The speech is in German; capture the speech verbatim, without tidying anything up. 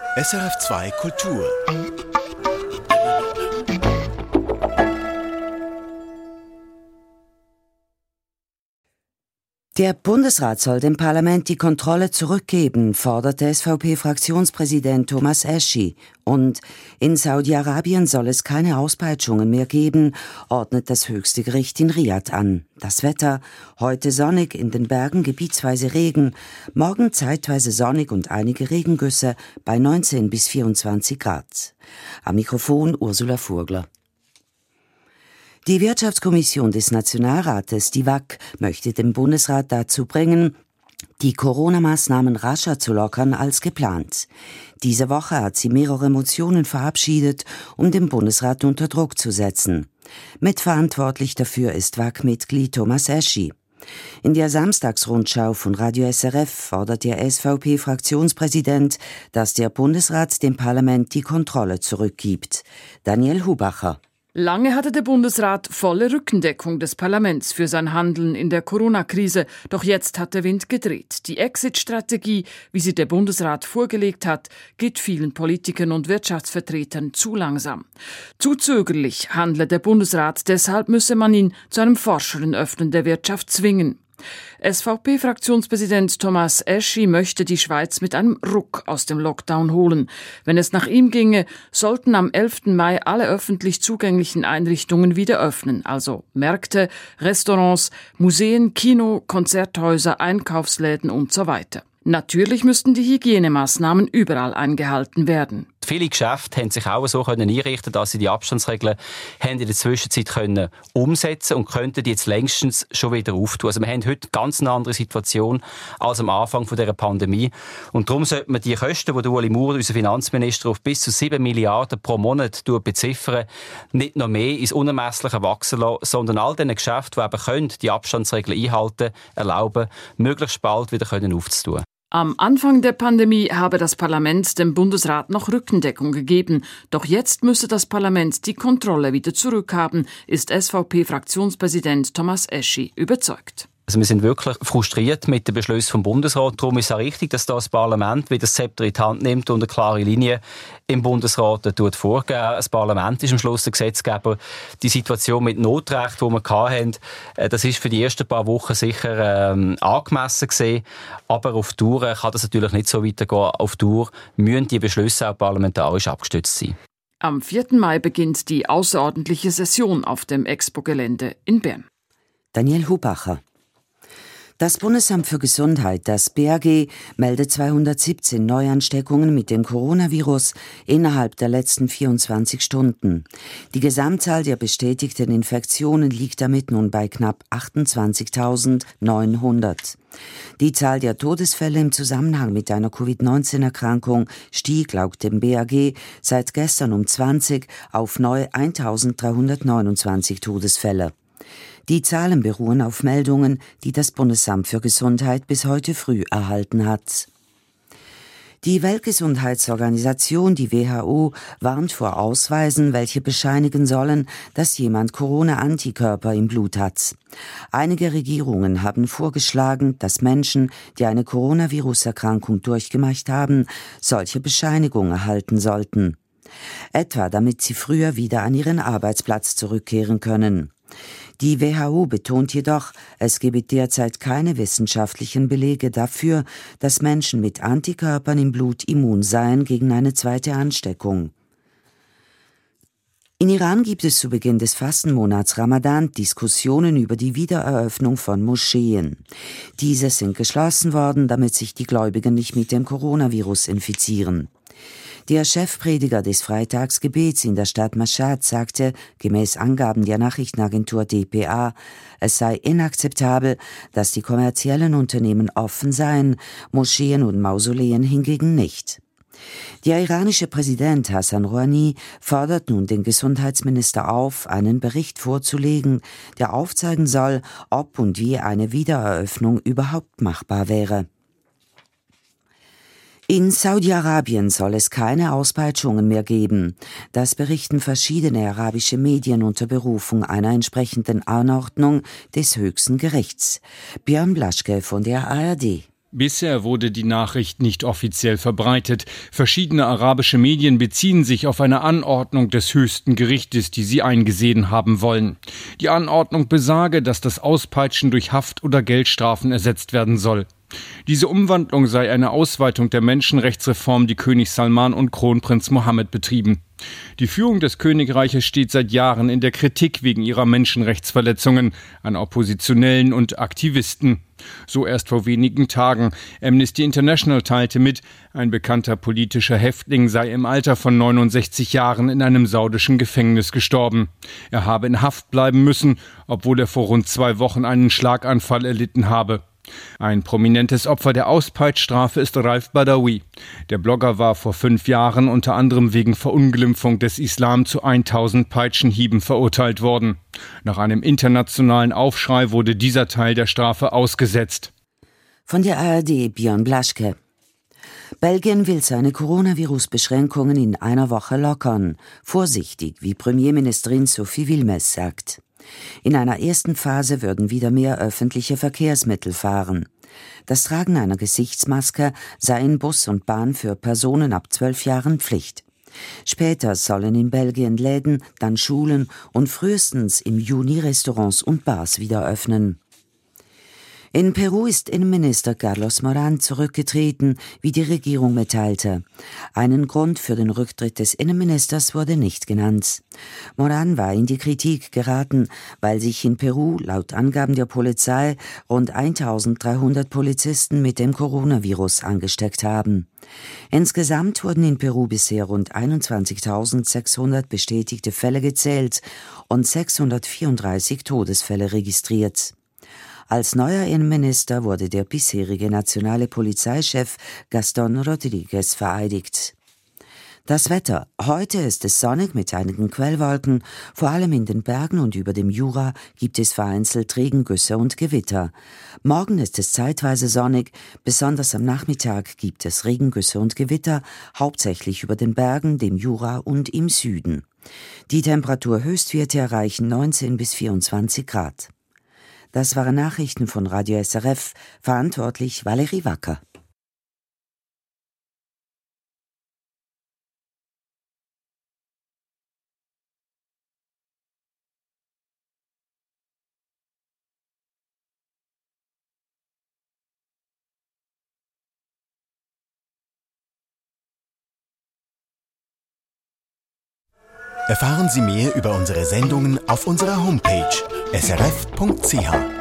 S R F zwei Kultur. Der Bundesrat soll dem Parlament die Kontrolle zurückgeben, fordert der S V P-Fraktionspräsident Thomas Eschi. Und in Saudi-Arabien soll es keine Auspeitschungen mehr geben, ordnet das höchste Gericht in Riad an. Das Wetter: heute sonnig, in den Bergen gebietsweise Regen, morgen zeitweise sonnig und einige Regengüsse bei neunzehn bis vierundzwanzig Grad. Am Mikrofon Ursula Furgler. Die Wirtschaftskommission des Nationalrates, die W A C, möchte den Bundesrat dazu bringen, die Corona-Maßnahmen rascher zu lockern als geplant. Diese Woche hat sie mehrere Motionen verabschiedet, um den Bundesrat unter Druck zu setzen. Mitverantwortlich dafür ist W A C-Mitglied Thomas Eschi. In der Samstagsrundschau von Radio S R F fordert der S V P-Fraktionspräsident, dass der Bundesrat dem Parlament die Kontrolle zurückgibt. Daniel Hubacher. Lange hatte der Bundesrat volle Rückendeckung des Parlaments für sein Handeln in der Corona-Krise. Doch jetzt hat der Wind gedreht. Die Exit-Strategie, wie sie der Bundesrat vorgelegt hat, geht vielen Politikern und Wirtschaftsvertretern zu langsam. Zu zögerlich handle der Bundesrat, deshalb müsse man ihn zu einem forscheren Öffnen der Wirtschaft zwingen. S V P-Fraktionspräsident Thomas Eschi möchte die Schweiz mit einem Ruck aus dem Lockdown holen. Wenn es nach ihm ginge, sollten am elften Mai alle öffentlich zugänglichen Einrichtungen wieder öffnen, also Märkte, Restaurants, Museen, Kino, Konzerthäuser, Einkaufsläden und so weiter. Natürlich müssten die Hygienemaßnahmen überall eingehalten werden. Viele Geschäfte haben sich auch so einrichten, dass sie die Abstandsregeln haben in der Zwischenzeit können umsetzen und könnten die jetzt längstens schon wieder auftun. Also wir haben heute ganz eine andere Situation als am Anfang dieser Pandemie. Und darum sollte man die Kosten, die Ueli Maurer, unser Finanzminister, auf bis zu sieben Milliarden pro Monat beziffern, nicht noch mehr ins Unermessliche wachsen lassen, sondern all diesen Geschäften, die eben können, die Abstandsregeln einhalten, erlauben, möglichst bald wieder können aufzutun. Am Anfang der Pandemie habe das Parlament dem Bundesrat noch Rückendeckung gegeben. Doch jetzt müsse das Parlament die Kontrolle wieder zurückhaben, ist S V P-Fraktionspräsident Thomas Eschi überzeugt. Also wir sind wirklich frustriert mit dem Beschluss vom Bundesrat. Darum ist es auch richtig, dass das Parlament wieder das Zepter in die Hand nimmt und eine klare Linie im Bundesrat vorgeben. Das Parlament ist am Schluss der Gesetzgeber. Die Situation mit Notrecht, die wir hatten, das ist für die ersten paar Wochen sicher ähm, angemessen gewesen. Aber auf Dauer kann das natürlich nicht so weitergehen. Auf Dauer müssen die Beschlüsse auch parlamentarisch abgestützt sein. Am vierten Mai beginnt die außerordentliche Session auf dem Expo-Gelände in Bern. Daniel Hubacher. Das Bundesamt für Gesundheit, das B A G, meldet zweihundertsiebzehn Neuansteckungen mit dem Coronavirus innerhalb der letzten vierundzwanzig Stunden. Die Gesamtzahl der bestätigten Infektionen liegt damit nun bei knapp achtundzwanzigtausendneunhundert. Die Zahl der Todesfälle im Zusammenhang mit einer Covid neunzehn Erkrankung stieg laut dem B A G seit gestern um zwanzig auf neu eintausenddreihundertneunundzwanzig Todesfälle. Die Zahlen beruhen auf Meldungen, die das Bundesamt für Gesundheit bis heute früh erhalten hat. Die Weltgesundheitsorganisation, die W H O, warnt vor Ausweisen, welche bescheinigen sollen, dass jemand Corona-Antikörper im Blut hat. Einige Regierungen haben vorgeschlagen, dass Menschen, die eine Coronavirus-Erkrankung durchgemacht haben, solche Bescheinigungen erhalten sollten. Etwa damit sie früher wieder an ihren Arbeitsplatz zurückkehren können. Die W H O betont jedoch, es gebe derzeit keine wissenschaftlichen Belege dafür, dass Menschen mit Antikörpern im Blut immun seien gegen eine zweite Ansteckung. In Iran gibt es zu Beginn des Fastenmonats Ramadan Diskussionen über die Wiedereröffnung von Moscheen. Diese sind geschlossen worden, damit sich die Gläubigen nicht mit dem Coronavirus infizieren. Der Chefprediger des Freitagsgebets in der Stadt Mashhad sagte, gemäß Angaben der Nachrichtenagentur D P A, es sei inakzeptabel, dass die kommerziellen Unternehmen offen seien, Moscheen und Mausoleen hingegen nicht. Der iranische Präsident Hassan Rouhani fordert nun den Gesundheitsminister auf, einen Bericht vorzulegen, der aufzeigen soll, ob und wie eine Wiedereröffnung überhaupt machbar wäre. In Saudi-Arabien soll es keine Auspeitschungen mehr geben. Das berichten verschiedene arabische Medien unter Berufung einer entsprechenden Anordnung des höchsten Gerichts. Björn Blaschke von der A R D. Bisher wurde die Nachricht nicht offiziell verbreitet. Verschiedene arabische Medien beziehen sich auf eine Anordnung des höchsten Gerichtes, die sie eingesehen haben wollen. Die Anordnung besage, dass das Auspeitschen durch Haft- oder Geldstrafen ersetzt werden soll. Diese Umwandlung sei eine Ausweitung der Menschenrechtsreform, die König Salman und Kronprinz Mohammed betrieben. Die Führung des Königreiches steht seit Jahren in der Kritik wegen ihrer Menschenrechtsverletzungen an Oppositionellen und Aktivisten. So erst vor wenigen Tagen. Amnesty International teilte mit, ein bekannter politischer Häftling sei im Alter von neunundsechzig Jahren in einem saudischen Gefängnis gestorben. Er habe in Haft bleiben müssen, obwohl er vor rund zwei Wochen einen Schlaganfall erlitten habe. Ein prominentes Opfer der Auspeitschstrafe ist Raif Badawi. Der Blogger war vor fünf Jahren unter anderem wegen Verunglimpfung des Islam zu tausend Peitschenhieben verurteilt worden. Nach einem internationalen Aufschrei wurde dieser Teil der Strafe ausgesetzt. Von der A R D Björn Blaschke. Belgien will seine Coronavirus-Beschränkungen in einer Woche lockern. Vorsichtig, wie Premierministerin Sophie Wilmès sagt. In einer ersten Phase würden wieder mehr öffentliche Verkehrsmittel fahren. Das Tragen einer Gesichtsmaske sei in Bus und Bahn für Personen ab zwölf Jahren Pflicht. Später sollen in Belgien Läden, dann Schulen und frühestens im Juni Restaurants und Bars wieder öffnen. In Peru ist Innenminister Carlos Morán zurückgetreten, wie die Regierung mitteilte. Einen Grund für den Rücktritt des Innenministers wurde nicht genannt. Morán war in die Kritik geraten, weil sich in Peru laut Angaben der Polizei rund eintausenddreihundert Polizisten mit dem Coronavirus angesteckt haben. Insgesamt wurden in Peru bisher rund einundzwanzigtausendsechshundert bestätigte Fälle gezählt und sechshundertvierunddreißig Todesfälle registriert. Als neuer Innenminister wurde der bisherige nationale Polizeichef Gaston Rodriguez vereidigt. Das Wetter. Heute ist es sonnig mit einigen Quellwolken. Vor allem in den Bergen und über dem Jura gibt es vereinzelt Regengüsse und Gewitter. Morgen ist es zeitweise sonnig. Besonders am Nachmittag gibt es Regengüsse und Gewitter, hauptsächlich über den Bergen, dem Jura und im Süden. Die Temperaturhöchstwerte erreichen neunzehn bis vierundzwanzig Grad. Das waren Nachrichten von Radio S R F, verantwortlich Valerie Wacker. Erfahren Sie mehr über unsere Sendungen auf unserer Homepage s r f punkt c h.